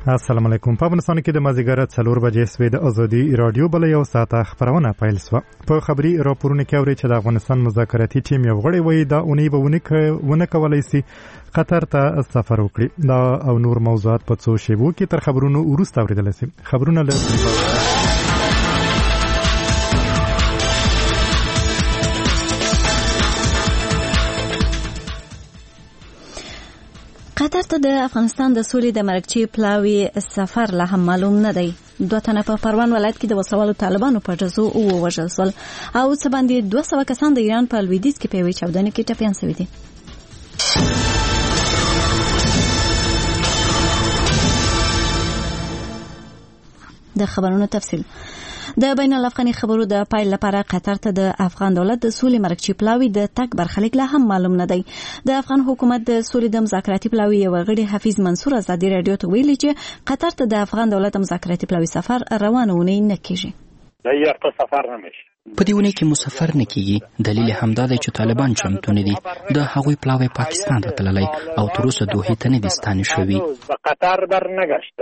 السلام علیکم. په افغانستان کې د مازیګر 4 بجې سوي د ازادي رادیو بل یو ساعته خبرونه پیل شوه. په خبري راپورونه کې اوري چې د افغانستان مذاکراتي ټیم یو غړی وایي دا اونۍ به ونه کولای شي قطر ته سفر وکړي. دا او نور موضوعات په څو شیبو کې تر خبرونو وروسته اوریدل شي. خبرونه له قطر ته د افغانستان د سولې د مرکچی پلاوی سفر لا هم معلوم نه دی. 2 تنه په پروان ولایت کې د وسوالو طالبانو په جزو ووژل شول او څه باندې 200 کسان د ایران په لویدیځ کې په یوې چاودنې کې ټپیان شوي دي. د خبرونو تفصیل. د بین الافغاني خبرو د پایل لپاره قطر ته د افغان دولت د سولې مرکچی پلاوی د تک برخلیک لا هم معلوم نه دی. د افغان حکومت د سولې د مذاکراتي پلاوی یو غړي حفیظ منصور ازادي رادیو ته ویلي چې قطر ته د افغان دولت مذاکراتي پلاوی سفر روانونه نه کیږي. دا یو سفر نه مشي. په دې ونه کې مسافر نه کیږي. دلیل همدا دی چې طالبان چمتو نه دي. د هغوی پلاوی پاکستان ته تللی او تر اوسه دوه ته نه دي ستانه شوی. قطر بر نه گشته.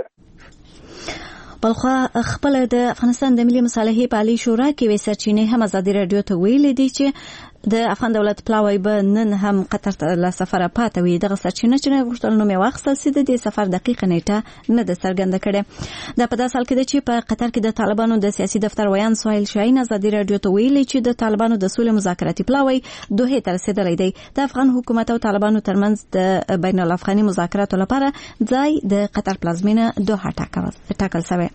بلخوا خپل د افغانستان د ملي مصالحې په عالی شورا کې وې سرچینې هم ازادي رادیو ته ویلي دي چې د افغان دولت پلاوی به نن هم قطر ته له سفره پاتې وي. دغه سرچینه چې غوښتل نو مې واخیستل سي د دې سفر دقیق نیټه نه د څرګنده کړي. دا په داسې حال کې ده چې په قطر کې د طالبانو د سیاسي دفتر ویان سهیل شاهین ازادي رادیو ته ویلي چې د طالبانو د سولې مذاکراتي پلاوی دوه ته رسیدلی دی. د افغان حکومت او طالبانو ترمنځ د بین الافغاني مذاکراتو لپاره ځای د قطر پلازمینه دوحه ټاکل شوی.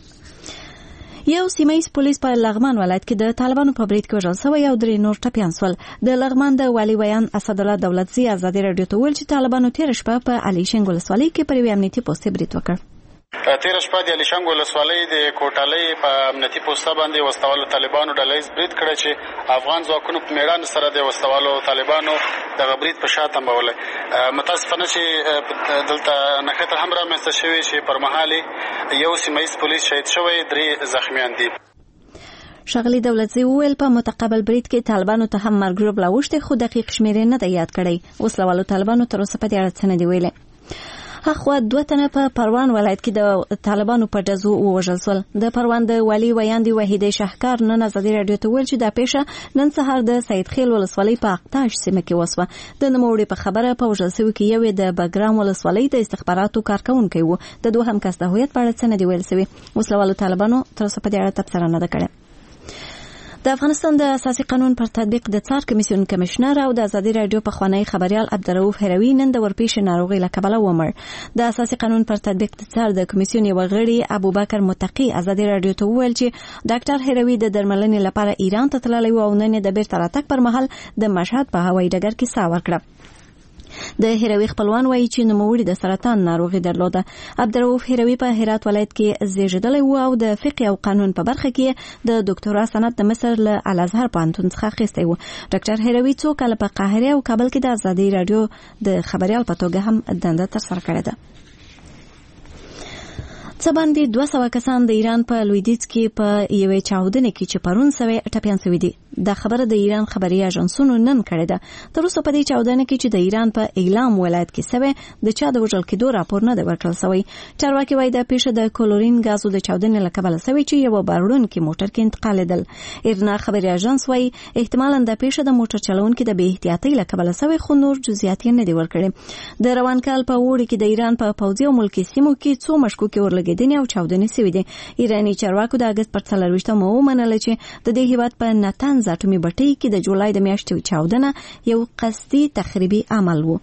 یو سیمایي پولیس په لغمان ولایت کې د طالبانو په برید کې وژل شوی او 3 نور ټپیان شول. د لغمان د والي ویان اسد الله دولتزی ازادي رادیو ته ویل چې طالبانو تیر شپه په علي شنګ ولسوالۍ کې پر یو امنیتي پوسټ برید وکړ. تیر شپه د علي شنګ ولسوالۍ د کوټالۍ په امنیتي پوسټ باندې وسوالو طالبانو ډلهیز برید کړی چې افغان ځواکونو په میړانه سره د وسوالو طالبانو د برید په شا تمبولی. متاسفانه چې دلته نښته هم رامنځته شوې چې پر مهال یو سیمهییز پولیس شهید شوی، 3 زخمیان دي. ښاغلي دولتزی وویل په متقابل برید کې طالبانو ته هم مرګ ژوبله اوښتې خو دقیق شمېرې نه دی یاد کړی. وسلوالو طالبانو تر اوسه په دې اړه څه نه دي ویلي. هغه 2 تنه په پروان ولایت کې د طالبانو په جزو ووژل شول. د پروان د والي ویاندې وحیده شهکار نن ازادي رادیو ته ویل چې دا پیښه نن سهار د سید خیل ولسوالۍ په اقتاش سیمه کې وسوه. د نوموړي په خبره په وژل شوي کې یو د بګرام ولسوالۍ د استخباراتو کارکونکی و. د دوهم کس د هویت په اړه څه نه دی ویل شوی. وسلوالو طالبانو تر اوسه په دې اړه تبصره نه ده کړې. د افغانستان د اساسي قانون پر تطبیق د څار کمیسیون کمشنر او د ازادي رادیو په خوانی خبريال عبدالرؤف هروي نن د ورپېښې ناروغي له کبله ومړ. د اساسي قانون پر تطبیق د څار د کمیسیون یو غړي ابوبکر متقی ازادي رادیو ته وویل چې ډاکټر هروي د درملنې لپاره ایران ته تللی و او نن د بیرته راتګ پر مهال د مشهد په هوایي ډګر کې ساه ورکړه. د هروي خپلوان وایي چې نوموړي د سرطان ناروغي درلوده. عبدالرؤف هروي په هرات ولایت کې زیږیدلی و او د فقه او قانون په برخه کې د ډاکټرا سند د مصر له الازهر پوهنتون څخه اخیستی و. ډاکټر هروي څو کاله په قاهره او کابل کې د ازادي رادیو د خبريال په توګه هم دنده ترسره کړې ده. څه باندې 200 کسان د ایران په لویدیځ کې په یوې چاودنې کې چې پرون سوي ټپیان شوي دي. دا خبره د ایران خبري اژانسونو نن کړې ده. تر اوسه په دې چاودنه کې چې د ایران په اعلام ولایت کې سوي د چا د وژل کېدو راپور نه دی ورکړل شوی. چارواکي وایي دا پیښه د کلورین غازو د چاودنې له کبله شوی چې یو بارونکي موټر کې انتقالېدل. ایرنا خبري اژانس وایي احتمالاً دا پیښه د موټر چلونکي د بې احتیاطۍ له کبله شوی خو نور جزئیات نه دی ورکړي. د روان کال په وړي کې د ایران په پوځي او ملکي سیمو کې څو مشکوکې ورلګېدنې او چاودنې شوې دي. ایراني چارواکو د اگست پر 24 ومنله چې د دې هیواد په نتنز اټومي بټۍ کې د جولای د میاشتې چاودنه یو قصدي تخریبي عمل و.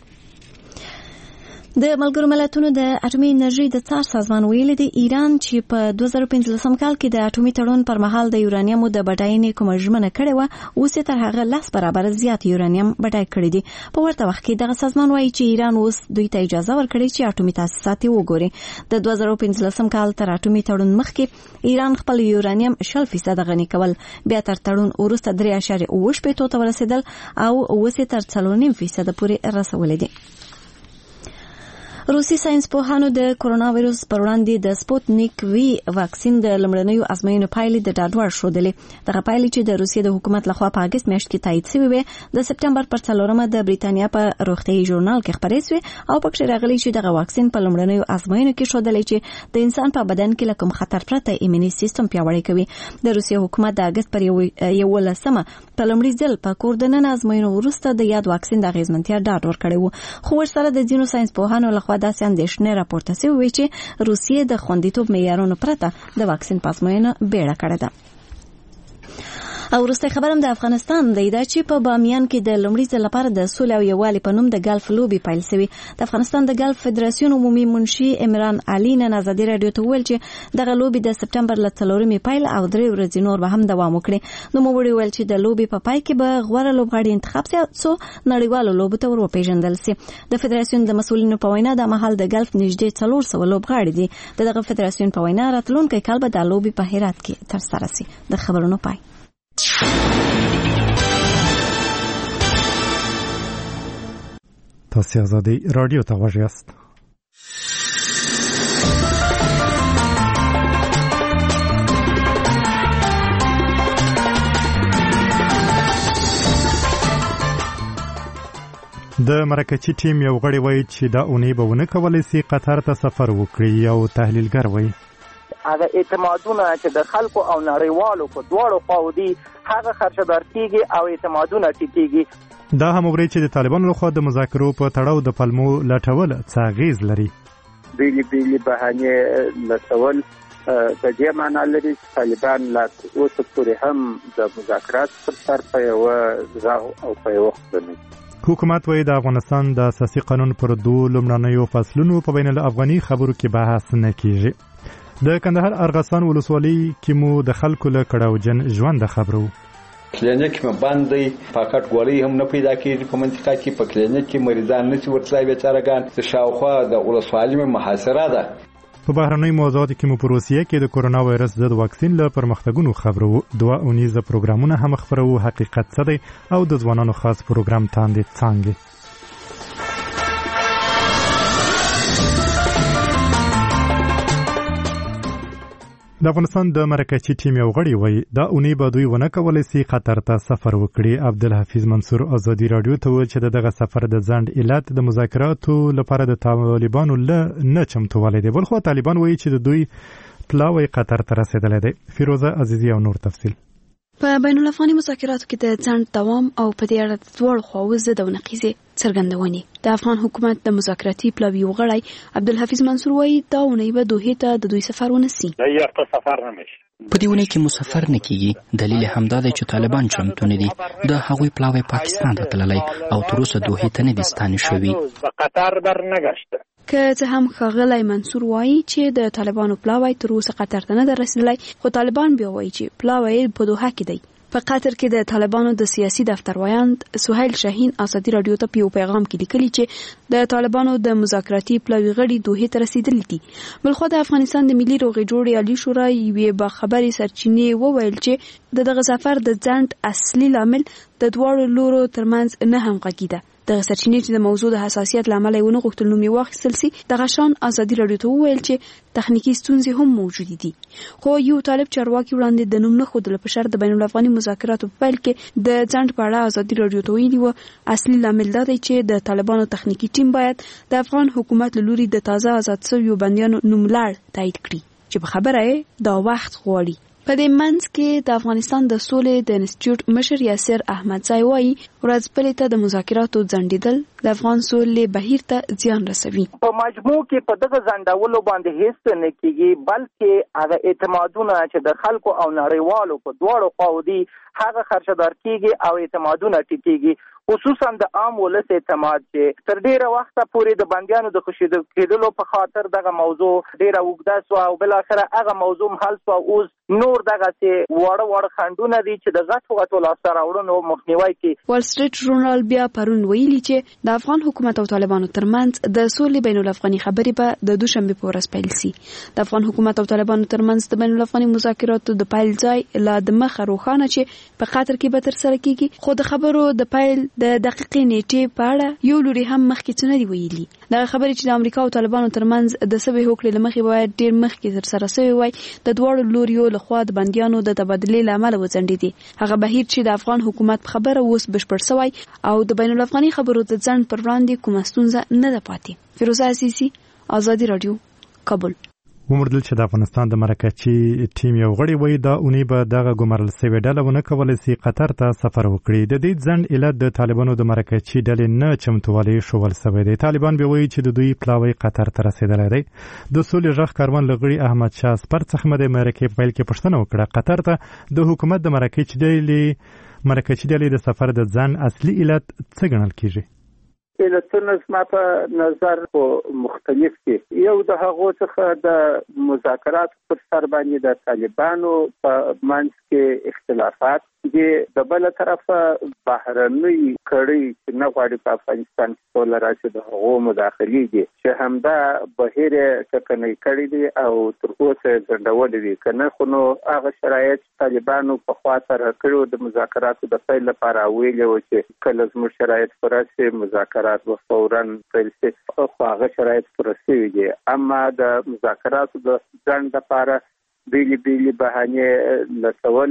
د ملګرو ملتونو د اټومي انرژي د څار سازمان ویلي دی ایران چې په 2015 کال کې د اټومي تړون پر مهال د یورانیم د بډاینې کومه ژمنه کړې و، اوس تر هغه 10 برابر زیات یورانیم بډای کړی دی. په ورته وخت کې دغه سازمان وایي چې ایران اوس دوی ته اجازه ورکړي چې اټومي تاسیسات وګوري. د 2015 کال تر اټومي تړون مخکې ایران خپل یورانیم 0% غني کول، بیا تر تړون وروسته 3.8% ته ورسېدل او اوس تر 4.5% پورې رسولې دي. روسي ساينسپوهانو د کورونا وایروس پر وړاندې د سپوتنیک وی واکسین د لمړنیو ازموینو پایلې د ډاډوړ شولې. دغه پایلې چې د روسیې د حکومت لخوا په اگست میاشت کې تایید شوې وې، د سپټمبر پر 4مه د بریتانیا په روغتیايي ژورنال کې خبرې شوې او پکې راغلي چې دغه واکسین په لمړنیو ازموینو کې شودلې چې د انسان په بدن کې کوم خطر پرته ایمني سیستم پیاوړی کوي. د روسیې حکومت د اگست پر 11مه په لمړي ځل په کوردنن ازموینو وروسته د یاد واکسین د اغیزمنتیا ډاډ ورکړی و، خو ورسره د ځینو ساينسپوهانو لخوا داسې اندېښنې راپورته شوې چې روسیې د خوندیتوب معیارونو پرته د واکسین په ازموینه بیړه کړې ده. او وروسته خبرم د افغانستان دی دا چې په بامیان کې د لومړي ځل لپاره د سولې او یووالي په نوم د ګالف لوبي پیل شوې. د افغانستان د ګالف فدراسیون عمومي منشي عمران علي نن ازادي رادیو ته ویل چې دغه لوبي د سپټمبر ل 4مې پیل او 3 ورځې نور به هم دوام وکړي. نو موږ ویل چې د لوبي په پای کې به غوړه لوبغاړي انتخاب شي څو نړیوالو لوبو ته ورپېژندل شي. د فدراسیون د مسؤلینو په وینا د محل د ګالف نږدې 400 لوبغاړي دي. دغه فدراسیون په وینا راتلونکي کال به د لوبي په هرات کې ترسره شي. د خبرونو پای. تاسو آزادی رادیو ته غوږ یاست. د مرکچی ټیم یو غړی وایي چې دا اونۍ به ونه کولای شي قطر ته سفر وکړي. یو تحلیلګر وایي هغه اعتمادونه چې د خلکو او نړیوالو په دواړو خواو دي هغه خرچدار کیږي او اعتمادونه ټیټیږي. دا هم وری چې د طالبانو لخوا د مذاکرو په تړاو د پلمو لټول څه اغیز لري. بیلی بهانه لټول د دې معنی لري چې طالبان لا اوس پورې هم د مذاکرات پر سر په یو ځای او په یو وخت باندې حکومت وایي د افغانستان د اساسي قانون پر دوه لومړنیو فصلونو په بین الافغاني خبرو کې بحث نه کیږي. د کندهار ارغسان ولسوالۍ کې مو د خلکو له کړهوجن ژوند خبرو. کلینیک مې باندې فقط ګولۍ هم نه پیدا کیږي په منطقه کې. په کلینیک کې مریضان نشي ورتلای بیچارهګان. د شاوخوا د ولسوالۍ مې محاصره ده. په بهرنۍ موضوعاتو کې مو په روسیه کې د کورونا وایرس ضد واکسین له پرمختګونو خبرو. 2 اونیزه پروګرامونه هم خبرو. حقیقت څه دی او د ځوانانو خاص پروګرام تاندې څنګه. د افغانستان د مرکچی ټیم یو غړی وایي دا اونۍ به دوی ونه کولای شي قطر ته سفر وکړي. عبدالحفیظ منصور ازادي رادیو ته ویل چې دغه سفر د ځنډ علت د مذاکراتو لپاره د طالبانو نه چمتووالی دی. بلخو طالبان وایي چې د دوی پلاوی قطر ته رسیدلی دی. فیروزه عزیزی او نور تفصیل. په بین الافغاني مذاکراتو کې د ځنډ دوام او په دې اړه د دواړو خواوو ضد او نقیضې څرګندونې. د افغان حکومت د مذاکراتي پلاوي غړی عبدالحفیظ منصور وایي دا اونۍ به دوحې ته د دوی سفر ونسي. سفر نمیشه. په دې اونۍ کې مسافر نه کیږي. دلیل همدا دی چې طالبان چمتو نه دي. د هغوی پلاوی پاکستان ته تللی او تر اوسه دوحې ته نه دي ستانه شوي. قطر برنګشته. که څه هم ښاغلی منصور وایي چې د طالبانو پلاوی تر اوسه قطر ته نه ده رسیدلی، خو طالبان بیا وایي چې پلاوی په دوحه کې دی. په قطر کې د طالبانو د سیاسي دفتر وایند سهیل شاهین ازادي رادیو ته په یو پیغام کې لیکلي چې د طالبانو د مذاکراتي پلاوي غړي دوحې ته رسیدلي دي. بلخو د افغانستان د ملي روغې جوړې عالی شورا یوې باخبرې سرچینې وویل چې دغه سفر د ځنډ اصلي لامل د دواړو لورو ترمنځ نه همغږي ده. د سرچینې چې د موضوع د حساسیت لامل یې ونه غوښتل نوم یې واخیستل سي. دغه شان ازادي رادیو ته وویل چې تخنیکی ستونزې هم موجود دي. خو یو طالب چارواکي وړاندې د نوم نه ښودلو په شرط د بین الافغاني مذاکراتو په پیل کې د ځنډ په اړه ازادي رادیو ته ویلي و اصلي لامل دا دی چې د طالبانو تخنیکی ټیم باید د افغان حکومت له لوري د تازه آزاد شویو بندیانو نوملړ تایید کړي چې په خبره یې دا وخت غواړي. په دې منځ کې د افغانستان د سولې د انسټیټیوټ مشر یاسر احمدزی وایي ورځ بلې ته د مذاکراتو ځنډېدل د افغان سولې بهیر ته زیان رسوي. په مجموع کې په دغه ځنډولو باندې هیڅ نه کیږي، بلکې هغه اعتمادونه چې د خلکو او نړیوالو په دواړو خواو دي هغه خرچدار کیږي او اعتمادونه ټیټیږي. خصوصا د عام ولس اعتماد چې تر ډیره وخته پورې د بندیانو د خوشیدو کېدلو په خاطر دغه موضوع ډیره اوږده سوه او بالاخره هغه موضوع حل سوه. اوس نور دغسې واړه خنډونه دي چې د غټو لاسته راوړنو مخنیوی کوي. وال سټریټ ژورنال بیا پرون ویلي چې د افغان حکومت او طالبانو ترمنځ د سولې بین الافغاني خبرې به د دوشنبه په ورځ پیل شي. د افغان حکومت او طالبانو ترمنځ د بین الافغاني مذاکراتو د پیل ځای لا د مخه روښانه چې په قطر کې به ترسره کیږي، خو د خبرو د پیل د دقیقې نیټې په اړه یو لوري هم مخکې څه نه دی ویلي. دا خبرې چې د امریکا او طالبانو ترمنځ د سوي هوکړې لمخې باید ډیر مخکې ترسره شوی وای، د دواړو لوریو لخوا د بندیانو د تبادلې لامل وځنډېدي. هغه بهیر چې د افغان حکومت په خبره اوس بشپړ شوی او د بین الافغاني خبرو د ځنډ پر وړاندې کومه ستونزه نه ده پاتې. فیروزه عزیزي، آزادي رادیو، کابل. ومردل چې د افغانستان د مرکچي ټیم یو غړی وای دا اونې به دغه ګمارل سوي ډله ونه کولای سي قطر ته سفر وکړي. د دې ځنډ علت د طالبانو د مرکچي ډلې نه چمتووالی شوول سوی دی. طالبان به وایي چې د دوی پلاوی قطر ته رسیدلی دی. د سولې غږ کاروان لغړي احمد شاه سپر څخه د مرکې په پیل کې پوښتنه وکړه قطر ته د حکومت د مرکچي ډلې د سفر د ځنډ اصلي علت څه ګڼل کیږي؟ علتونه زما په نظر مختلف دي. یو د هغو څخه د مذاکرات پر سر باندې د طالبانو په منځ کې اختلافات دي. د بل طرفه بهرنۍ کړي چې نه غواړي په افغانستان کې سوله راشي د هغو مداخلې دي چې همدا بهیر ټکنۍ کړي دي او تر اوسه ځنډولې دي. که نه خو نو هغه شرایط طالبانو په خوا سره کړو د مذاکراتو د پیل لپاره ویلي و چې کله زموږ شرایط پوره شي مذاکرات به فوراً پیل شي، خو هغه شرایط پوره شوي دي. اما د مذاکراتو د ځنډ لپاره بیلې بهانې لټول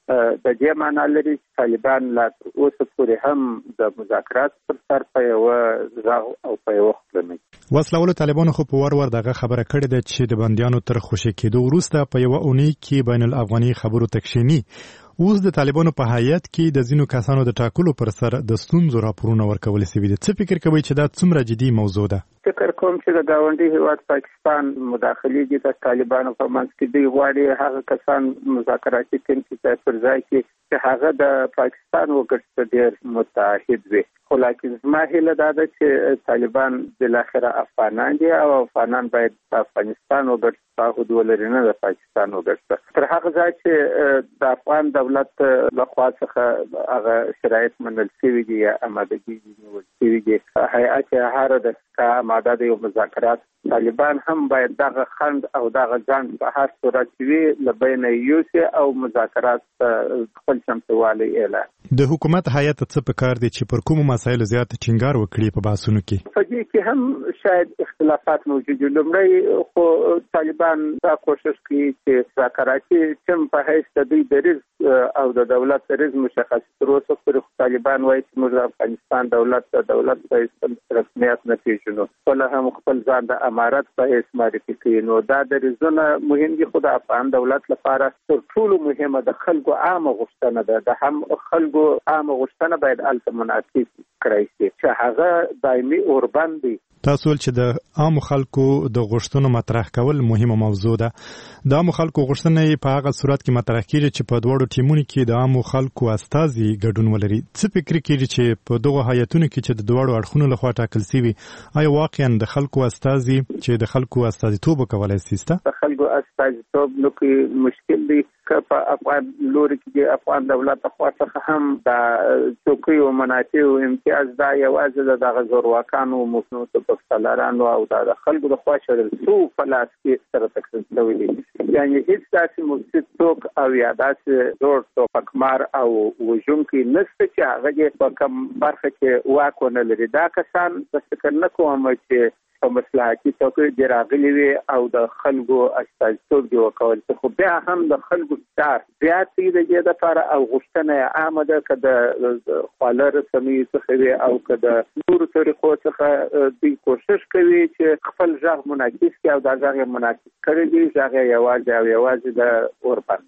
د دې معنی لري چې طالبان لا اوس پورې هم د مذاکرات پر سر په یو ځای او په یو وخت باندې وسلوالو طالبانو خو په ور دغه خبره کړې ده چې د بندیانو تر خوشی کېدو وروسته په یو اونۍ کې بین الافغاني خبرو تکشینی اوس د طالبانو په هیئت کې د ځینو کسانو د ټاکلو پر سر د ستونزو راپورونه ورکول شوي دي. څه فکر کوئ چې دا څومره جدي موضوع ده؟ فکر کوم چې د ګاونډي هیواد پاکستان مداخلې دي د طالبانو په منځ کې دوی غواړي هغه کسان مذاکراتي ټیم کې پر ځای کې چې هغه د پاکستان وګړي سره ډېر متحد وي. خو لکه زما هیله دا ده چې طالبان بالاخره افغانان دي او افغانان باید په افغانستان وګړي تعهد ولري، نه د پاکستان وګړي. تر هغه ځای چې د افغان دولت لخوا څخه هغه شرایط منل شوي دي یا آمادګي نیول شوي دي، هیئت هغه د آماده د یو مذاکرات طالبان هم باید دغه خند او دغه ځنډ په هر صورت وي له بینه یوسي او مذاکرات خپل چمتووالی اعلان. د حکومت هیئت څه پکار دي چې پر کومو مسایلو زیات ټینګار وکړي په بحثونو کې؟ په دې کې هم شاید اختلافات موجود دي. لومړی خو طالبان دا کوشش کوي چې مذاکراتي ټیم په حیث د دوی دریځ او د دولت دریځ مشخص تر اوسه پورې طالبان وایي چې موږ د افغانستان دولت په رسمیت نه پیژنو، خپل هم خپل ځان د امارت په حیث معرفي کوي. نو دا دریځونه مهم دي، خو د افغان دولت لپاره تر ټولو مهمه د خلکو عامه غوښتنه ده. د هم خلکو عامه غوښتنه باید الته منعکس کړای شي چې هغه دایمي اوربند دي. تاسو چې د عام خلکو د غوښتنو مطرح کول مهمه موضوع ده. د عام خلکو غوښتنې په هغه صورت کې مطرح کیږي چې په دوړو ټیمونو کې د عام خلکو استازي ګډون ولري. څه فکر کیږي چې په دغه هیئتونو کې چې د دوړو اړخونو لخوا ټاکل شوی آیا واقعا د خلکو استازي چې د خلکو استازیتوب کولای شي؟ د خلکو استازیتوب نو کې مشکل دی که په افغان لوري کې افغان دولت خوا څخه هم د څوکۍ او منافع او امتیاز دا یوازې د غزورواکانو مفنوت په سالارانو او د خلکو د خوا شړل شو په لاس کې سره تکسل شوی دی. یعنی هیڅ داسې مفسد څوک او یا داسې زور توپکمار او وژونکی نشته چې هغه په کوم برخه کې واک ونه لري. دا کسان فکر نه کوم چې په مصلحتي توګه د راغلي وي او د خلکو استازیتوب دی وکول، خو بیا هم د خلکو ستار زیات دی د دې لپاره او غوښتنه عامه ده که د خواله رسنیو څخه وي او که د نورو طریقو څخه دوی کوشش کوي چې خپل غږ منعکس کړي او دا غږ منعکس کړي دي غږ یوازې د اوربند.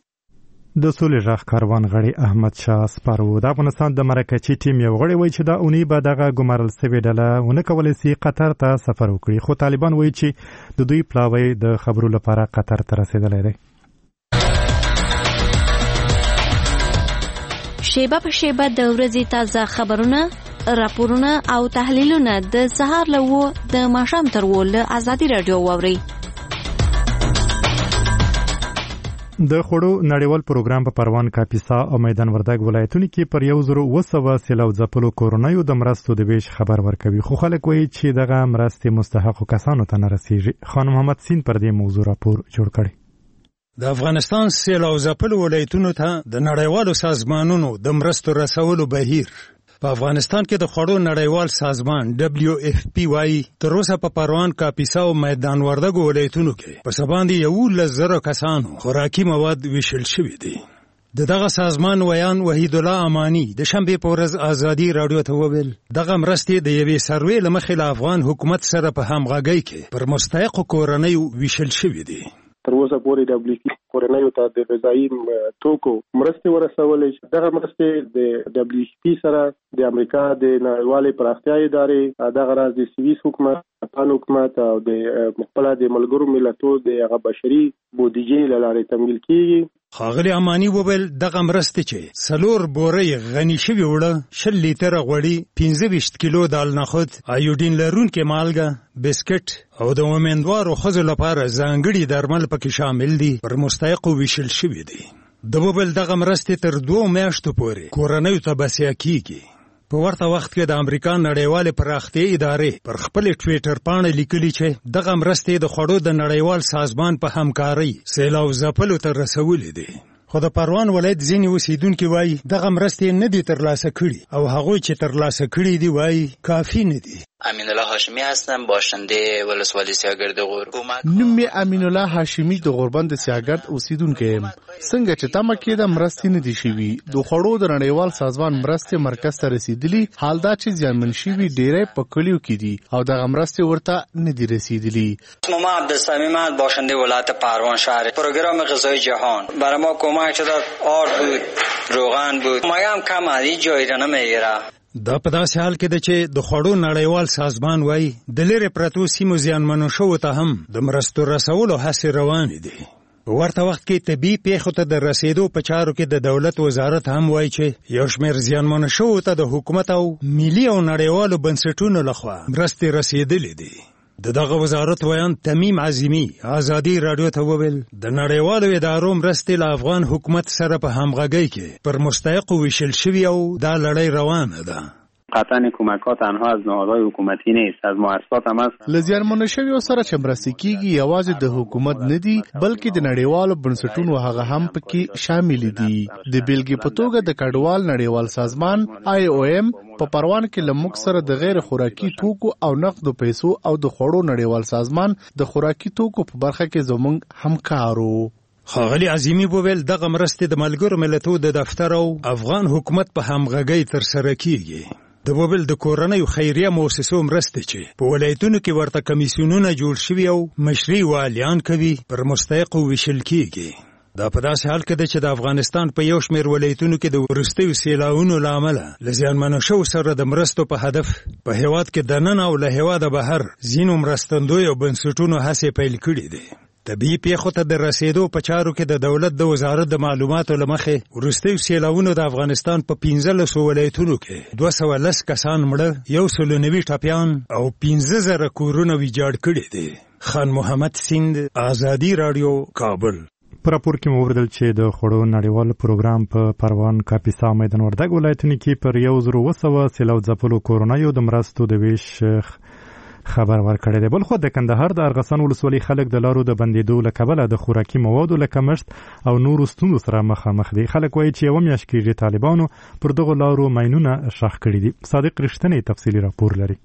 د سولې غږ کاروان غړي احمد شاه سپر و. د افغانستان د مرکچي ټیم یو غړی وایي چې دا اونۍ به دغه ګمارل سوي ډله ونه کولی سي قطر ته سفر وکړي، خو طالبان وایي چې د دوی پلاوی د خبرو لپاره قطر ته رسیدلی دی. شیبه په شیبه د ورځې تازه خبرونه، راپورونه او تحلیلونه د سهار له 9 د ماښام تر 10 له آزادي رادیو واورئ. د خوړو نړیوال پروګرام په پروان کاپیسا او میدان وردګ ولایتونو کې پر 1200 سیلاب ځپلو کورنیو د مرستو د ویش خبر ورکوي، خو خلک وایي چې دغه مرستې مستحقو کسانو ته نه رسیږي. خان محمد سین پر دې موضوع راپور جوړ کړی. د افغانستان سیلاب ځپلو ولایتونو ته د نړیوالو سازمانونو د مرستو رسولو بهیر په افغانستان کې د خوړو نړیوال سازمان WFP وايي تر اوسه په پروان، کاپیسا او میدان وردګو ولایتونو کې په سباندې 11,000 کسانو خوراکي مواد ویشل شوي دي. دغه سازمان ویان وحید الله امانی د شنبه په ورځ ازادي رادیو ته وویل دغه مرستې د یوې سروې لمخې له افغان حکومت سره په همغږۍ کې پر مستحق کورنۍ ویشل شوي دي. تر اوسه پورې WFP کورنۍ ته د غذایی توکو مرستې ورسولې. دغه مرستې د WFP سره د امریکا د نړیوالې پراختیا ادارې، دغه راز د سویس حکومت، افغان حکومت او د خپل د ملګرو ملتونو د هغه بشري بودیجې له لارې تمویل کیږي. ښاغلی امانی وویل دغه مرستې چې 4 بورې غني شوي وړه، 20 لیټره غوړي، 25 کیلو دال نخود، ایوډین لرونکې مالګه، بسکټ او د امیندوارو ښځو لپاره ځانګړي درمل پکې شامل دي پر مستحقو ویشل شوي دي. د وویل دغه مرستې تر 2 میاشتو پورې کورنیو ته بسیا کیږي. په ورته وخت کې د امریکا نړیوالې پراختیا ادارې پر خپل ټویټر باندې لیکلي چې دغه مرستې د خوړو د نړیوال سازمان په همکارۍ سیلاب ځپلو ته رسولې دي. خو د پروان ولایت ځینې اوسیدونکي وایي دغه مرستې نه دي ترلاسه کړي او هغوی چې ترلاسه کړي دي وایي کافي نه دي. امین الله هاشمی هستم، باشنده ولسوالی سیاگرد غور. نوم می امین الله هاشمی د غوربند سیاگرد اوسیدونکی یم. څنګه چې تمه کېده مرستې نه دي شوي، د خوړو د نړیوال سازمان مرستې مرکز ته رسیدلی، حال دا چې زیانمن شوي ډیری په کلیو کې دي او دغه مرستې ورته نه دي رسیدلی. ما عبدالصمیم هست، باشنده ولایت پروان شهر. پروگرام غذای جهان برای ما کمک شد، آرد بود، روغن بود، مایه هم کم عدی جایی را نمیگیره. دا په داسې حال کې ده چې د خوړو نړیوال سازمان وایي د لرې پرتو سیمو زیانمنو شوو ته هم د مرستو رسولو هڅې روانې دي. په ورته وخت کې طبیعي پیښو ته د رسیدو په چارو کې د دولت وزارت هم وایي چې یو شمېر زیانمنو شوو ته د حکومت او ملي او نړیوالو بنسټونو لخوا مرستې رسیدلې دي. دغه وزارت ویان تمیم عظیمی ازادي رادیو ته وویل د نړیوالو ادارو مرستې له افغان حکومت سره په همغږۍ کې پر مستحقو ویشل شوي او دا لړۍ روانه ده. قطعا کمکات تنها از نهادهای حکومتی نیست، از مؤسسات هم است. لزیانمنو شویو سره چې مرستې کیږي یوازې د حکومت نه دي بلکې د نړیوالو بنسټونو هغه هم پکې شامل دي. د بیلګې په توګه د کډوال نړیوال سازمان IOM په پروان کې لمک سره د غیر خوراکي توکو او نقدو پیسو او د خوړو نړیوال سازمان د خوراکي توکو په برخه کې زموږ همکارو. ښاغلی عظیمی وویل دغه مرستې د ملګرو ملتونو د دفتر او افغان حکومت په همغږۍ ترسره کیږي. د وویل د کورنیو خیریه مؤسسو مرستې چې په ولایتونو کې ورته کمیسیونونه جوړ شوي او مشري والیان کوي پر مستحقو ویشل کیږي. دا په داسې حال کې ده چې د افغانستان په یو شمېر ولایتونو کې د وروستیو سیلاونو له امله له زیانمنو شوو سره د مرستو په هدف په هېواد کې دننه او له هېواده بهر ځینو مرستندویو بنسټونو هڅې پیل کړي دي. طبیعي پیښو ته د رسیدو په چارو کې د دولت د وزارت د معلوماتو له مخې وروستیو سیلاونو د افغانستان په 15 ولایتونو کې 210 کسان مړه، 190 ټپیان او 15,000 کورونه ویجاړ کړي دي. خان محمد سیند، ازادي رادیو، کابل. په راپور کې مو وردل چې د خوړو نړیوال پروګرام په پروان، کاپیسا، میدان وردګ ولایتونو کې پر 1,200 سیلاب ځپلو کورنیو د مرستو د ویش خبر ورکړی دی. بل خو د کندهار د ارغسان ولسوالۍ خلک د لارو د بندېدو له کبله د خوراکي موادو له کمښت او نورو ستونزو سره مخامخ دي. خلک وایي چې 1 میاشت کېږي طالبانو پر دغو لارو ماینونه ښخ کړي دي. صادق رښتینی تفصیلي راپور لري.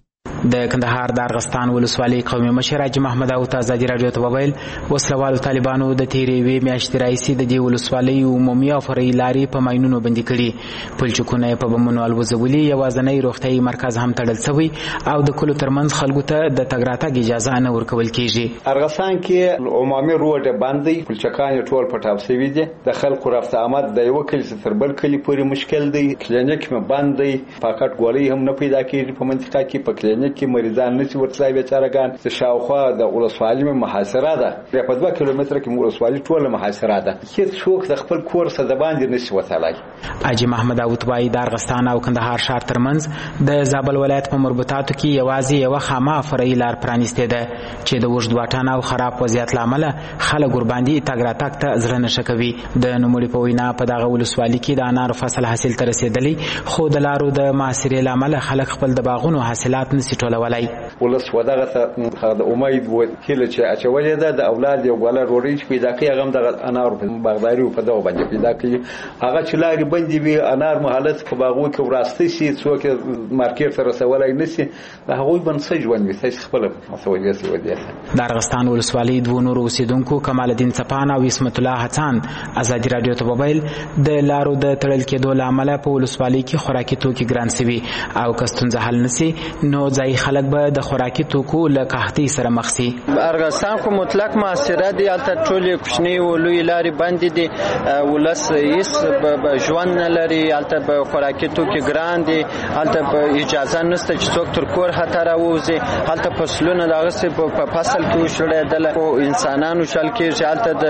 د کندهار د ارغستان ولسوالۍ قومي مشر حاجي محمد او ازادي رادیو ته وویل وسلوالو طالبانو د تیرې وې میاشتې راهیسې د دې ولسوالۍ عمومي او فرعي لارې په ماینونو بندي کړي. پلچکونه په بمونو الوزولي، یوازینی روغتیايي مرکز هم تړل شوی او د کلو ترمنځ خلکو ته د تګ راتګ اجازه نه ورکول کیږي. ارغستان کې عمومي روډ باندې پلچکان ټول پټاو شوی دي. د خلکو رفت آمد د یو کلی تر بل کلی پورې مشکل دی. کلینیک مې بند دی، فقط ګولۍ هم نه پیدا کیږي په منطقه کې. په کلینیک کې مریضان نشي ورتلای بیچارهګان. د شاوخوا د ولسوالۍ محاصره ده، په 2 کیلومتره کې ولسوالۍ ټوله محاصره ده. هیڅ څوک د خپل کور څخه د باندې نشي وتلای. حاجي محمد او توای د ارغستان او کندهار ښار ترمنځ د زابل ولایت په مربوطاتو کې یوازې یو خامه فرعي لار پرانیستې ده چې د وژد واټن او خراب وضعیت لامل خلک ورباندې تګ راتګ ته زړه نه شکوي. د نوموړي په وینا په دغه ولسوالۍ کې د انارو فصل حاصل ته رسیدلی، خو د لارو د محاصرې لامل خلک خپل د باغونو حاصلات نشي نشي ټولولای. ولس ودغه د امید و هله چې اچولې ده د اولاد یو ګل وروړي چې پیدا کوي هغه د انار په باغداري او په دغه باندې پیدا کوي. هغه چې لاري بندي وي انار مهالت په باغو کې وراسته شي څوک مارکیټ ته رسولای نشي د هغوی بنسټ ژوند وي چې خپل مسولیت ودی. د ارغستان ولسوالۍ دوه نور اوسیدونکو کمال الدین صفان او اسمت الله حسن ازادي رادیو ته وویل د لارو د تړل کېدو لامل په ولسوالۍ کې خوراکي توکي ګران شوي او کستونزه حل نشي نو ځای خلک به د خوراکي توکو له قحطۍ سره مخ شي. ارغستان خو مطلق معاصره دی البته ټولې کوچنۍ او لوی لارې بندې دي ولس هیڅ ژوند نه لري البته به خوراکي توکي ګران دي البته اجازه نشته چې څوک تر کور خطر راوځي البته فصلونه دغه په فصل کې وشړېدل او انسانانو شل کې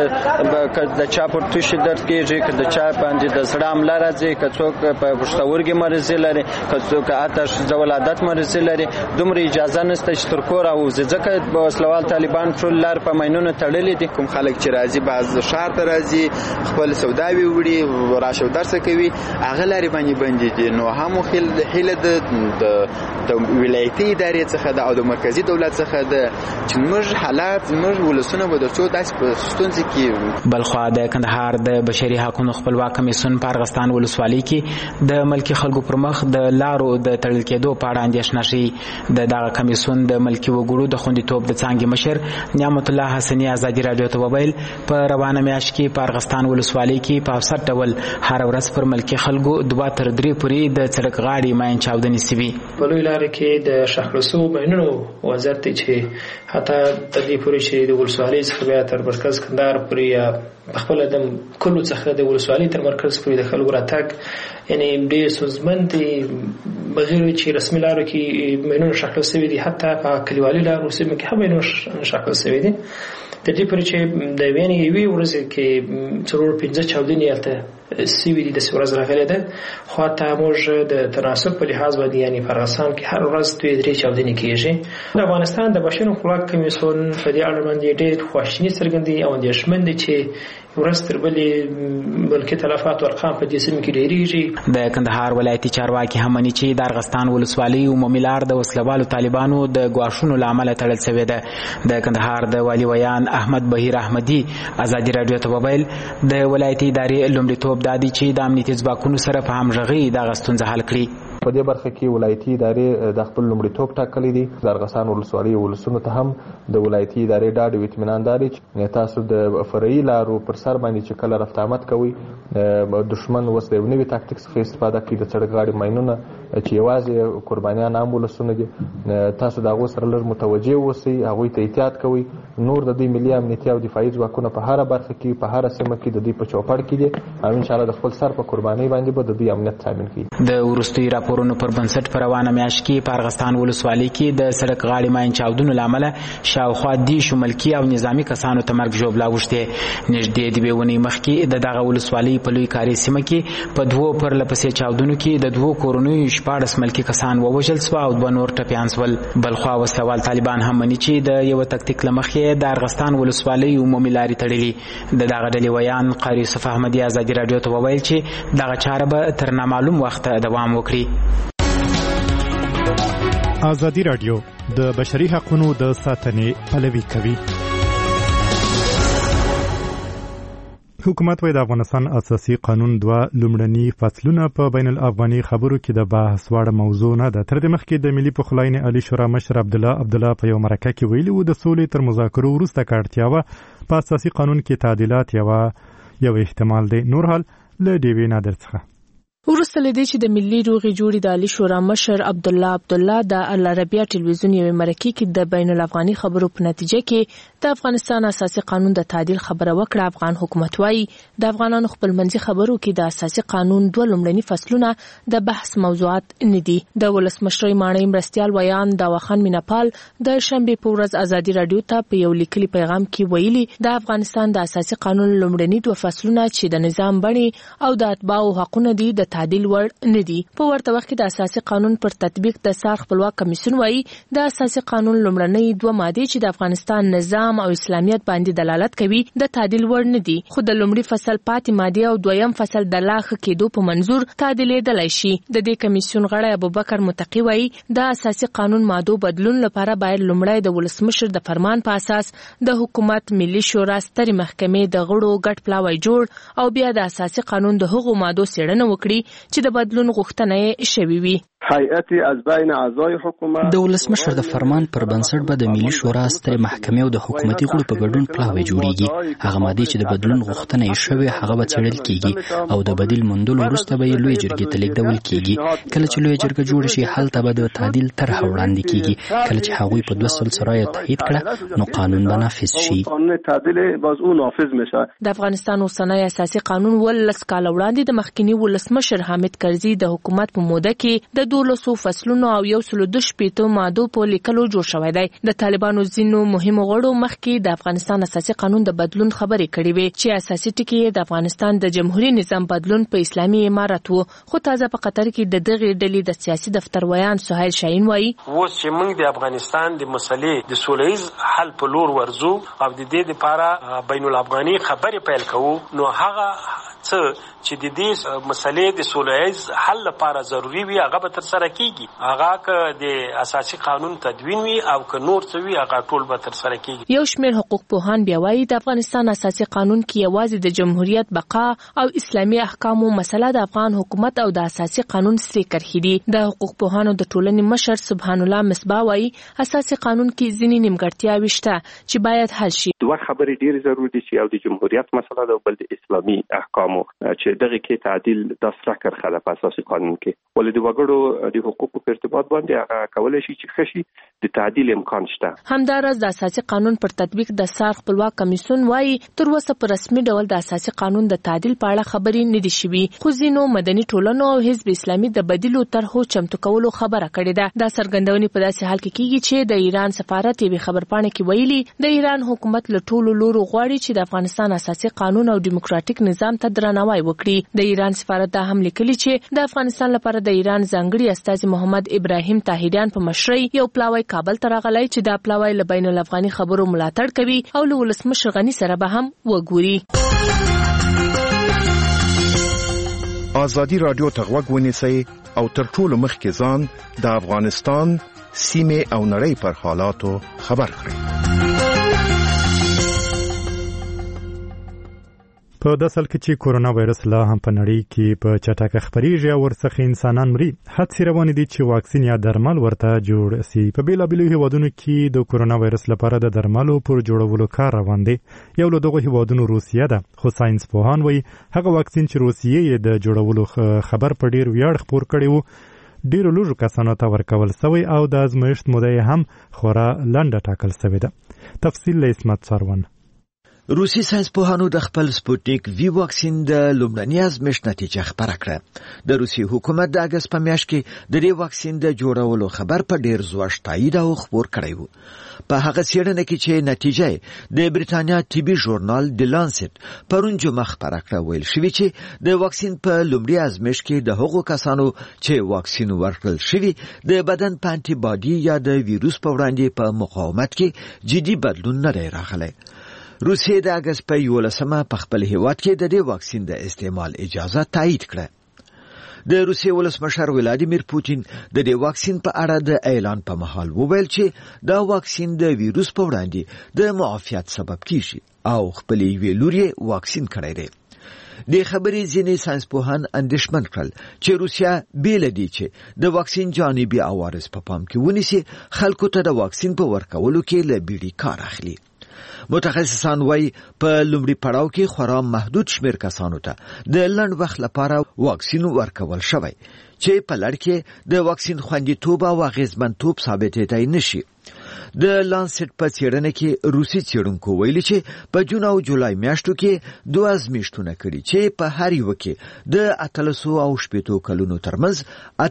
حالت د چا پر توشي درد کېږي که د چا باندې د زړه حمله راځي که څوک په پښتورګي مرض لري که څوک آتش د ولادت مرض لري دومره اجازه نشته چې تر کور راوځي ځکه په وسلوال طالبان ټول لار په ماینونو تړلې دي. کوم خلک چې راځي بعض د ښار ته راځي خپل سوداوي وړي راشه درس کوي هغه لارې باندې بندي دي نو هم هیله د ولایتي ادارې څخه د او د مرکزی دولت څخه د چې موږ حالات موږ ولسونه به د څو داسې په ستونزې کې. بلخوا د کندهار د بشري حقوقو خپلواک کمیسیون په ارغستان ولسوالۍ کې د ملکی خلکو پر مخ د لارو د تړل کېدو په اړه اندېښنه شي. د دغه کمیسیون د ملکی وګړو د خوندیتوب د څانګې مشر نعمت الله حسنی ازادي رادیو ته وویل په روانه میاشت کې په ارغستان ولسوالۍ کې په افسر ډول هر ورځ پر ملکی خلکو 2 تر 3 پورې د سړک غاړې ماین چاودنې شوي. په لوی لارې کې د شخصو ماینونو وزارت چې حتی تر دې پورې چې د ولسوالۍ څخه بیا تر مرکز کندهار پورې یا خپل د کلو څخه د ولسوالۍ تر مرکز پورې د خلکو راتګ یعنی ډېر ستونزمن دي بغیر چې رسمي لارو کې ماینونه شکل شوي دي حتی په کلیوالي لارو سیمو کې هم ماینونه شکل شوي دي. تر دې پورې چې د یوې ورځې کې 4-5 چاودنې هلته سوي دي داسې ورځ راغلې ده خو حتی موږ د تناسب په لحاظ باندې یعنې په ارغستان کې هر ورځ 2-3 چاودنې کېږي. د افغانستان د بشري حقوقو کمیسیون په دې اړه باندې ډېر خواشیني څرګندوي او اندېښمن دي چې ورځ تر بلې ملکي تلفات او ارقام په دې سیمه کې ډېرېږي. د کندهار ولایتي چارواکي هم مني چې د ارغستان ولسوالۍ عمومي لار د وسلوالو طالبانو د ګواښونو له امله تړل شوې ده. د کندهار د والي ویان احمد بهیر احمدي ازادي رادیو ته وویل د ولایتي ادارې لومړیتوب دا دی چې د امنیتي ځواکونو سره په همغږۍ دغه ستونزه حل کړي. په دې برخه کې ولایتي ادارې د خپل لومړیتوب ټاکلي دي. د ارغستان ولسوالۍ ولسونو ته هم د ولایتي ادارې ډاډ او اطمینان داري چې تاسو د فرعي لارو پر سر باندې چې کله رفت آمد کوي دشمن وس د نوې تاکتیک څخه استفاده کوي د سړک غاړې ماینونه چې یوازې قربانیان هم ولسونه دي تاسو د هغو سره لږ متوجه اوسئ هغوی ته احتیاط کوئ. نور د دې ملي امنیتي او دفاعي ځواکونه په هره برخه کې په هره سیمه کې د دې په چوپړ کې دي او انشاءالله د خپل سر په قربانۍ باندې به د دې امنیت تامین کړي. د وروستي راپورونو پر بنسټ په روانه میاشت کې په ارغستان ولسوالۍ کې د سړک غاړې ماین چاودنو له امله شاوخوا 10 ملکي او نظامي کسانو ته مرګ ژوبله اوښتې. نږدې 2 اونۍ مخکې د دغه ولسوالۍ په لوی کاري سیمه کې په 2 پرلپسې چاودنو کې د 2 کورنیو 14 ملکي کسان ووژل شول او 2 نور ټپیان شول. بلخوا وسلوال طالبان هم مني چې د یو تکتیک له مخې د ارغستان ولسوالۍ عمومي لارې تړلي. د دغه ډلې ویان قاری یوسف احمدي ازادي رادیو ته وویل چې دغه چاره به تر نامعلوم وخت دوام وکړي. ازادي رادیو د بشري حقوقو د ساتنې پلوي کوي. حکومت د افغانستان اساسي قانون 2 لومړني فصلونه په بین الافغاني خبرو کې د بحث وړ موضوع نه ده. تر دې مخکې د ملي پخلاینې عالی شورا مشر عبدالله په یو مرکه کې ویلي و د سولې تر مذاکرو وروسته کارتیا و په اساسي قانون کې تعدیلات یو احتمال دی. نور حال له ډیوی نادر څخه وروسته لدې چې د ملي روغې جوړې د عالی شورا مشر عبدالله د العربیه ټلویزیون یوې مرکې کې د بین الافغاني خبرو په نتیجه کې د افغانستان اساسي قانون د تعدیل خبره وکړه. افغان حکومت وايي د افغانانو خپلمنځي خبرو کې د اساسي قانون 2 لومړني فصلونه د بحث موضوعات نه دي. د ولسمشر ماڼۍ مرستيال ویان داواخان میناپال د شنبه په ورځ ازادي رادیو ته په یو لیکلي پیغام کې ویلي د افغانستان د اساسي قانون لومړني 2 فصلونه چې د نظام بڼي او د اتباعو حقوقونه دي د تعدیل وړ نه دي. په ورته وخت کې د اساسي قانون پر تطبیق د سار خپلواک کمیسیون وایي د اساسي قانون لومړنۍ 2 مادې چې د افغانستان نظام او اسلامیت باندې دلالت کوي د تعدیل وړ نه دي، خو د لومړي فصل پاتې مادې او دویم فصل د لا ښه کېدو په منظور تعدیلېدلی شي. د دې کمیسیون غړی ابوبکر متقی وایي د اساسي قانون مادو بدلون لپاره باید لومړی د ولسمشر د فرمان په اساس د حکومت ملي شورا سترې محکمې د غړو ګډ پلاوی جوړ او بیا د اساسي قانون د هغو مادو څېړنه وکړي چې د بدلون غوښتنه یې شوې وي. د ولسمشر د فرمان پر بنسټ به د ملي شورا سترې محکمې او د حکومتي غړو په ګډون پلاوی جوړیږي. هغه مادې چې د بدلون غوښتنه یې شوې هغه به څېړل کیږي او د بدیل موندلو وروسته به یې لوی جرګې ته لیږدول کیږي. کله چې لوی جرګه جوړ شي هلته به د تعدیل طرحه وړاندې کیږي. کله چې هغوی په 200 رایو تایید کړه نو قانون به نافذ شي. د افغانستان اوسنی اساسي قانون 12 کال وړاندې د مخکنی ولسمشر حامد کرزي د حکومت په موده کې د 12 فصلونو او 112 مادو په لیکلو جوړ شوی دی. د طالبانو ځینو مهمو غړو مخکې د افغانستان اساسي قانون د بدلون خبرې کړې وې چې اساسي ټکی د افغانستان د جمهوریت نظام بدلون په اسلامي امارت وو. خو تازه په قطر کې د دغه ډلې د سیاسي دفتر ویان سهیل شاهین وایي اوس چې موږ د افغانستان د مسلې د سولهییز حل په لور ورځو او د دې لپاره بین الافغاني خبرې پیل کوو نو هغه څه چې د دې مسلې د سولهییز حل لپاره ضروری وي هغه به تر سره کیږي. هغه که د اساسي قانون تدوین وي او که نور څه وي هغه ټول به تر سره کیږي. یو شمېر حقوق پوهان بیا وایي د افغانستان اساسي قانون کې یوازې د جمهوریت بقا او اسلامي احکامو مسله د افغان حکومت او د اساسي قانون سره کرخي دي. د حقوق پوهانو د ټولنې مشر سبحان الله مصباح وایي اساسي قانون کې ځینې نیمګړتیاوې شته چې باید حل شي. دوه خبرې ډېرې ضروري دي چې یو د جمهوریت مسله ده او بل د اسلامي احکامو چې دغه کې تعدیل د سره کرخه ده په اساسي قانون کې. ولې د وګړو د حقوقو په ارتباط باندې هغه کولای شي چې خشي د تعدیل امکان شته. همدارس د اساسي قانون پر تطبیق د سار خپلواک کمیسیون وایي تر اوسه په رسمي ډول د اساسي قانون د تعدیل په اړه خبرې نه دي شوې، خو ځینو مدني ټولنو او حزب اسلامي د بدیلو طرحو چمتو کولو خبره کړې ده. دا څرګندونې په داسې حال کې کیږي چې د ایران سفارت یې خبرپاڼه کې ویلي د ایران حکومت له ټولو لورو غواړي چې د افغانستان اساسي قانون او دیموکراتیک نظام ته درناوی وکړي. د ایران سفارت دا هم لیکلي چې د افغانستان لپاره د ایران ځانګړي استازي محمد ابراهیم طاهریان په مشرۍ یو پلاوی کابل ته راغلی چې دا پلاوی له بین الافغاني خبرو ملاتړ کوي او له ولسمشر غني سره به هم وګوري. ازادي رادیو ته غوږ ونیسئ او تر ټولو مخکې ځان د افغانستان سیمې او نړۍ پر حالاتو خبر کړئ. په داسل کې چې کورونا وایرس لا هم په نړۍ کې په چټکه خپریږي او ورڅخه انسانان مري، هڅې روانې دي چې واکسین یا درمل ورته جوړ شي. په بیلابیلو هیوادونو کې د کورونا وایرس لپاره د درملو پر جوړولو کار روان دی. یو له دغه هیوادونو روسیه ده، خو ساينس پوهان وایي هغه واکسین چې روسیه یې د جوړولو خبر په ډیر ویاړ خپور کړی وو ډیرو لږو کسانو ته ورکول شوی او د ازمایښت موده یې هم خورا لنډه ټاکل شوې ده. تفصیل له اسمت ساروان. روسي ساينس پوهانو د خپل سپوتنیک وی واکسین د لومړني ازمایښت نتیجه خبره کړه. د روسي حکومت د اگست په میاشت کې د دې واکسین د جوړولو خبر په ډیر زوړ تایید او خبر کړی وو. په هغه څېړنه کې چې نتیجه د بریتانیا طبي ژورنال د لانسیت پرون جمعه خبره کړه ویل شوی چې د واکسین په لومړي ازمایښت کې د هغو کسانو چې واکسین ورکړل شوی د بدن په انټي باډي یا د ویروس په وړاندې په مقاومت کې جدي بدلون نه راغلی. روسیه د اگست په 11 په خپل هیواد کې د دې واکسین د استعمال اجازه تایید کړه. د روسیې ولسمشر ولادیمیر پوتین د دې واکسین په اړه د اعلان په مهال وویل چې دا واکسین د ویروس په وړاندې د معافیت سبب کیږي او خپل یوې لوري واکسین کړی دی. د خبرې ځینې ساينس پوهان اندېښمن کړل چې روسیا بیل دي چې د واکسین جانبي عوارض په پام کې ونیسي خلکو ته د واکسین په ورکولو کې له بیړې کار اخلي. متخصصان وایي په لومړي پړاو کې خورا محدود شمیر کسانو ته د لنډ وخت لپاره واکسین ورکول شوی چې په لړ کې د واکسین خوندیتوب او اغیزمنتوب ثابتېدای نشي. د لانسیټ په څېړنه کې روسي څېړونکو ویلي چې په جون او جولای میاشتو کې 2 ازمایښتونه کړي چې په هر یو کې د 1300 او 80 کلونو ترمنځ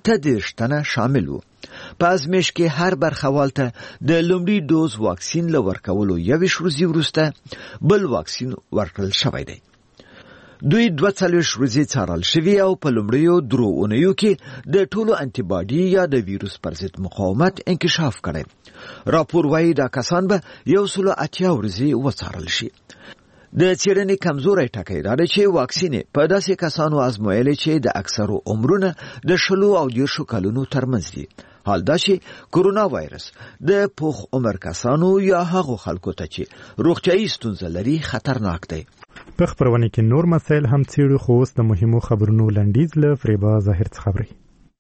38 تنه شامل وو. په ازمایښت کې هر برخوال ته د لومړي دوز واکسین له ورکولو 21 ورځې وروسته بل واکسین ورکړل شوی دی. دوی 42 ورځې څارل شوي او په لومړیو 3 اونیو کې د ټولو انټي باډي یا د ویروس پر ضد مقاومت انکشاف کړی. راپور وایي دا کسان به 180 ورځې وڅارل شي. د څېړنې کمزوری ټکی دا دی چې واکسین په داسې کسانو ازمویلې چې د اکثرو عمرونه د 20 او 30 کلونو ترمنځ دي. حال دا چې کورونا وایرس د پوخ عمر کسانو یا هغو خلکو ته چې روغتیایي ستونزه لري خطرناک دی. په خبرونه کې نور مسایل هم څېړو، خو اوس د مهمو خبرونو لنډیز له فریبا ظاهر څخه خبري.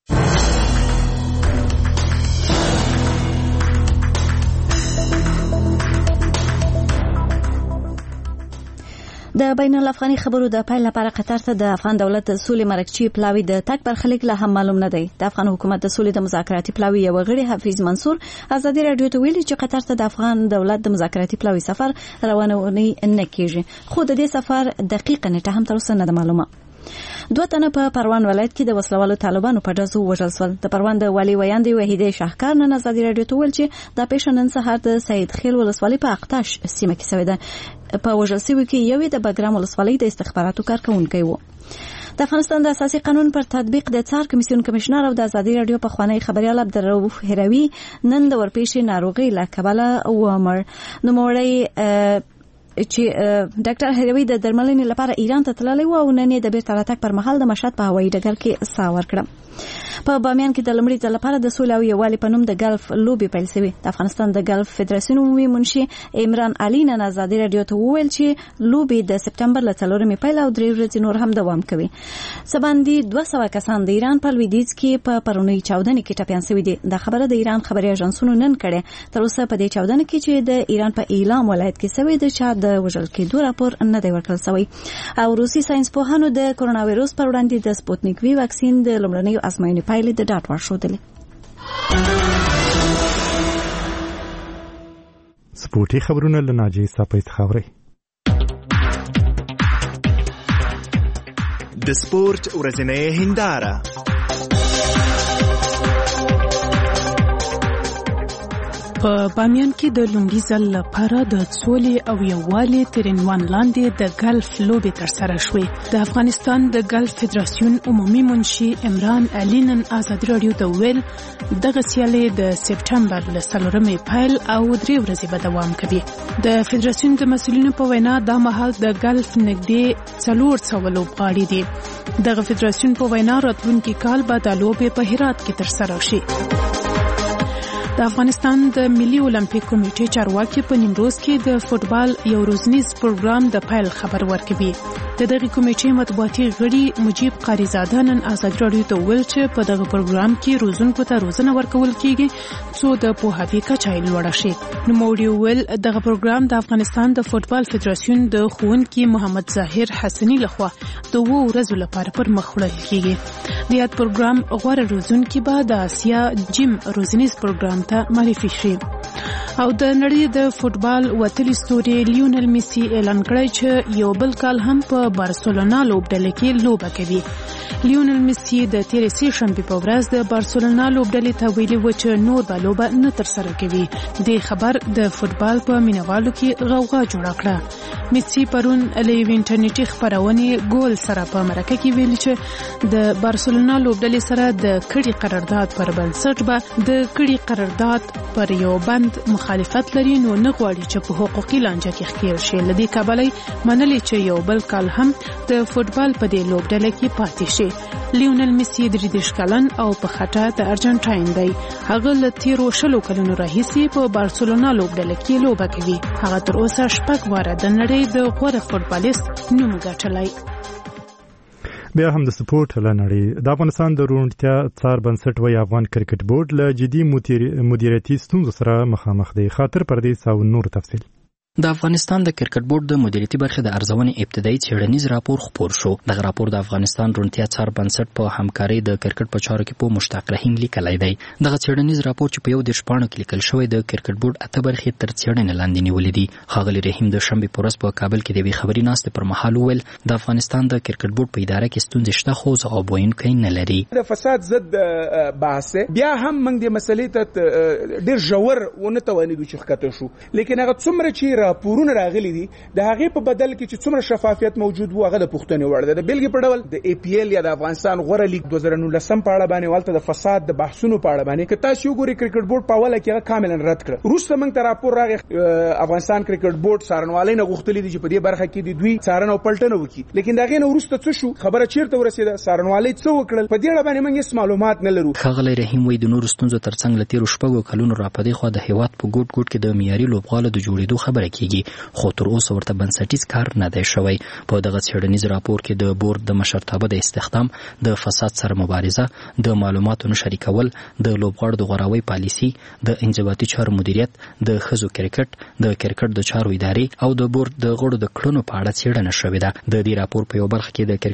د بین الافغاني خبرو د پایل لپاره قطر ته د افغان دولت د سولې مرکچی پلاوی د تک برخلیک لا هم معلوم نه دی. د افغان حکومت د سولې د مذاکراتي پلاوی یو غړي حفیظ منصور ازادي رادیو ته ویلي چې قطر ته د افغان دولت د مذاکراتي پلاوی سفر روانونی نه کیږي، خو د دې سفر دقیق نیټه هم تر اوسه نه ده معلومه. 2 تنه په پروان ولایت کې د وسلوالو طالبانو په ډزو وژل شول. د پروان د والي ویاندې وحیده شاهکار نن ازادي رادیو ته ویل چې دا پیښه نن سهار د سید خیل ولسوالۍ په اقتاش سیمه کې شوې ده. په وژل شوي کې یو د بګرام ولسوالۍ د استخباراتو کارکونکي و. د افغانستان د اساسي قانون پر تطبیق د څار کمیسیون کمشنر او د ازادي رادیو په خوانی خبريال عبدالرؤف هروي نن د ورپېښې ناروغي له کبله ومر نوموړی چې ډاکټر هروي د درملنې لپاره ایران ته تللی و او نن د بیرته راتګ پر مهال د مشهد په هوایي ډګر کې ساه ورکړه. په بامیان کې د لومړي ځل لپاره د سولې او یووالي په نوم د ګلف لوبي پیل شوې. د افغانستان د ګلف فدراسیون عمومي منشي عمران علي نن ازادي رادیو ته وویل چې لوبي د سپتمبر له 4مې پیل او 3 ورځې نور هم دوام کوي. سباندي 200 کسان د ایران په لویدیځ کې په پرونی چاودنې کې ټپيان شوي دي. د خبره د ایران خبري اژانسونو نن کړي. تر اوسه په دې چاودنې کې چې د ایران په اعلام ولایت کې شوی د چا د وژل کېدو راپور نه دی ورکړل شوی. او روسي ساينس پوهانو د کورونا وایروس پر وړاندې د سپوتنیک وی واکسین د لومړنیو ازموینې پایلې د ډاټ ورشودلې. سپورتي خبرونه له ناجي صاحب خبري. د سپورت ورځنۍ هنداره. په بامیان کې د لومړي ځل لپاره د سولې او یووالي ترنوان لاندې د ګلف لوبې ترسره شوې. د افغانستان د ګلف فدراسیون عمومي منشي عمران علي نن ازادي رادیو ته ویل دغه سیالي د سپټمبر له 4مې پیل او 3 ورځې به دوام کوي. د فدراسیون د مسؤلینو په وینا دا مهال د ګلف نږدې 400 لوبغاړي دي. دغه فدراسیون په وینا راتلونکي کال به د لوبې په هرات کې ترسره شي. د افغانستان د ملي اولمپیک کمیټې چارواکي په نیمروز کې د فوتبال یو روزنیز پروګرام د پیل خبر ورکوي. د دغه کمیټې مطبوعاتي غړي مجيب قاریزاده نن ازادي رادیو ته ویل چې په دغه پروګرام کې روزونکو ته روزنه ورکول کیږي څو د پوهاوي کچه لوړه شي. نوموړي ویل دغه پروګرام د افغانستان د فوتبال فدراسیون د ښوونکي محمد ظاهر حسني لخوا د 2 ورځو لپاره پر مخ وړل کیږي. د یاد پروګرام غوړه روزونکي به د آسیا جیم روزنیز پروګرام ته معرفي شي. او د نړۍ د فوتبال وتلی ستوري لیونل میسی اعلان کړی چې یو بل کال هم په بارسلونا لوبډله کې لوبه کوي. لیونل میسی د تیرې سې شنبې په ورځ د بارسلونا لوبډلې ته ویلي و چې نور به لوبه نه ترسره کوي. د خبر د فوتبال په مینوالو کې غوغا جوړه کړه. میسی پرون له انټرنیټي خبرونې ګول سره په مرکه کې ویل چې د بارسلونا لوبډلې سره د کړي قرارداد پر بنسټ به د کړي قرارداد پر یو بند مخالفت لري نو نه غواړي چې په حقوقي لانجه کې ښکېل شي. لدې کابلې منلي چې یو بل کال هم د فوتبال په دې لوبډله کې پاتې شي. لیونل میسی 33 کلن او په خټه د ارجنټاین دی. هغه له 13 کلونو راهیسې په بارسلونا لوبډله کې لوبه کوي. هغه تر اوسه 6 واره د نړۍ د غوره فوتبالیست نوم ګټلی. بیا هم د سپورت لنړۍ د افغانستان د روڼتیا څار بنسټ وی افغان کرکټ بورډ له جدي مدیریتي ستونزو سره مخامخ دی. خاطر پردیس او نور تفصیل. د افغانستان د کرکټ بورډ د مدیریتي برخې د ارزونې ابتدایي څېړنیز راپور خپور شو. دغه راپور د افغانستان روڼتیا څار بنسټ په همکارۍ د کرکټ په چارو کې په مشتاق رحیم لیکلی دی. دغه څېړنیز راپور چې په 11 پاڼو کې لیکل شوی د کرکټ بورډ 8 برخې تر څېړنې لاندې نیولې دي. ښاغلي رحیم د شنبې په ورځ په کابل کې د یوې خبري ناستې پر مهال وویل د افغانستان د کرکټ بورډ په اداره کې ستونزې شته خو ځواب ویونکی نه لري. د فساد ضد بحث بیا هم موږ د مسلې ته ډېر ژور ونه توانېدو چې ښکته شو، لیکن هغه څومره چې راپورونه راغلي دي د هغه په بدل کې چې څومره شفافیت موجود وو هغه د پښتنې وړ ده. د بیلګې په ډول د APL یا د افغانستان غوره لیګ 2019 په اړه باندې ولته د فساد د بحثونو په اړه باندې که تاسو وګورئ کرکټ بورډ په اوله کې هغه کاملا رد کړ. وروسته موږ ته راپور راغی افغانستان کرکټ بورډ څارنوالۍ نه غوښتلې دي چې په دې برخه کې د دوی څارنه او پلټنه وکړي، لیکن دا غي نه وروسته څه شو خبره چیرته ورسېده، څارنوالۍ څه وکړل، په دې اړه باندې موږ هیڅ معلومات نه لرو. ښاغلی رحیم وایي د نورو ستونزو ترڅنګ له تېرو شپږو کلونو راپدې خوا د هیواد په ګوټ ګوټ کې د معیاري لوبغالو د جوړېدو خبره کیږي، خو تر اوسه ورته بنسټیز کار نه دی شوی. په دغه څېړنیز راپور کې د بورډ د مشرتابه د استخدام، د فساد سره مبارزه، د معلوماتو نه شریکول، د لوبغاړو د غوراوۍ پالیسي، د انضباطي چارو مدیریت، د ښځو کرکټ، د کرکټ د چارو ادارې او د بورډ د غړو د کړنو په اړه څېړنه شوې ده. د دې راپور په یو برخه کې د